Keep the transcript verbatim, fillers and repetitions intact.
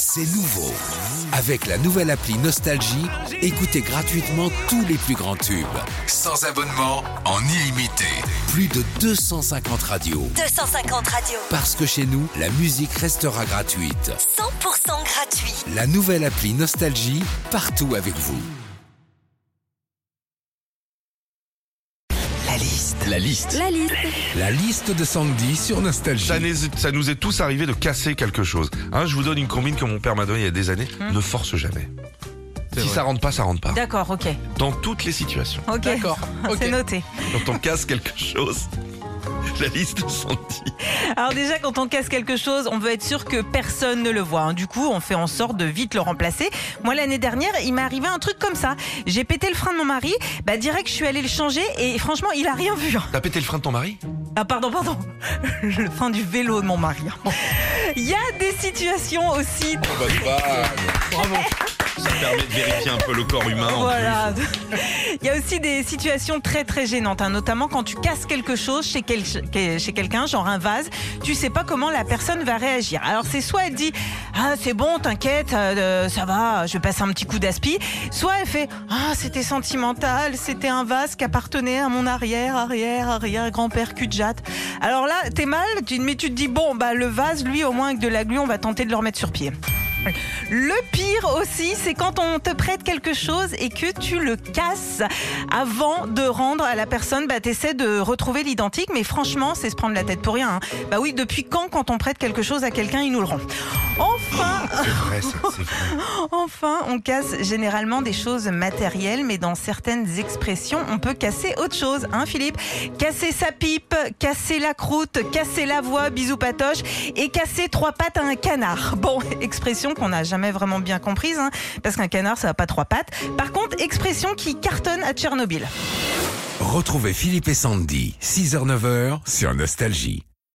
C'est nouveau. Avec la nouvelle appli Nostalgie, écoutez gratuitement tous les plus grands tubes. Sans abonnement, en illimité. Plus de deux cent cinquante radios. deux cent cinquante radios. Parce que chez nous, la musique restera gratuite. cent pour cent gratuit. La nouvelle appli Nostalgie, partout avec vous. La liste. La liste. La liste. La liste de Sandy sur Nostalgie. Ça, n'est- ça nous est tous arrivé de casser quelque chose. Hein, je vous donne une combine que mon père m'a donnée il y a des années. Hum. Ne force jamais. Si vrai. ça rentre pas, ça rentre pas. D'accord, ok. Dans toutes les situations. Ok. D'accord, ok. C'est noté. Quand on casse quelque chose, la liste de Sandy. Alors déjà, quand on casse quelque chose, on veut être sûr que personne ne le voit, hein. Du coup, on fait en sorte de vite le remplacer. Moi, l'année dernière, il m'est arrivé un truc comme ça. J'ai pété le frein de mon mari. Bah, direct, je suis allée le changer et franchement, il a rien vu, hein. T'as pété le frein de ton mari? Ah, pardon, pardon. Le frein du vélo de mon mari, hein. Il y a des situations aussi. Bravo. Ça permet de vérifier un peu le corps humain. en Voilà. Il y a aussi des situations très très gênantes, hein, notamment quand tu casses quelque chose chez, quel- chez quelqu'un, genre un vase, tu sais pas comment la personne va réagir. Alors c'est soit elle dit ah c'est bon t'inquiète euh, ça va je vais passer un petit coup d'aspi, soit elle fait ah c'était sentimental, c'était un vase qui appartenait à mon arrière arrière arrière grand-père cul de jatte. Alors là t'es mal, tu- mais tu te dis bon bah le vase lui au moins avec de la glu on va tenter de le remettre sur pied. Le pire aussi, c'est quand on te prête quelque chose et que tu le casses avant de rendre à la personne. Bah, t'essaies de retrouver l'identique, mais franchement, c'est se prendre la tête pour rien, hein. Bah oui, depuis quand, quand on prête quelque chose à quelqu'un, il nous le rend. Enfin, C'est vrai, ça, c'est vrai. enfin, on casse généralement des choses matérielles, mais dans certaines expressions, on peut casser autre chose, hein, Philippe? Casser sa pipe, casser la croûte, casser la voix, bisous patoche, et casser trois pattes à un canard. Bon, expression qu'on n'a jamais vraiment bien comprise, hein, parce qu'un canard, ça n'a pas trois pattes. Par contre, expression qui cartonne à Tchernobyl. Retrouvez Philippe et Sandy, six heures neuf heures sur Nostalgie.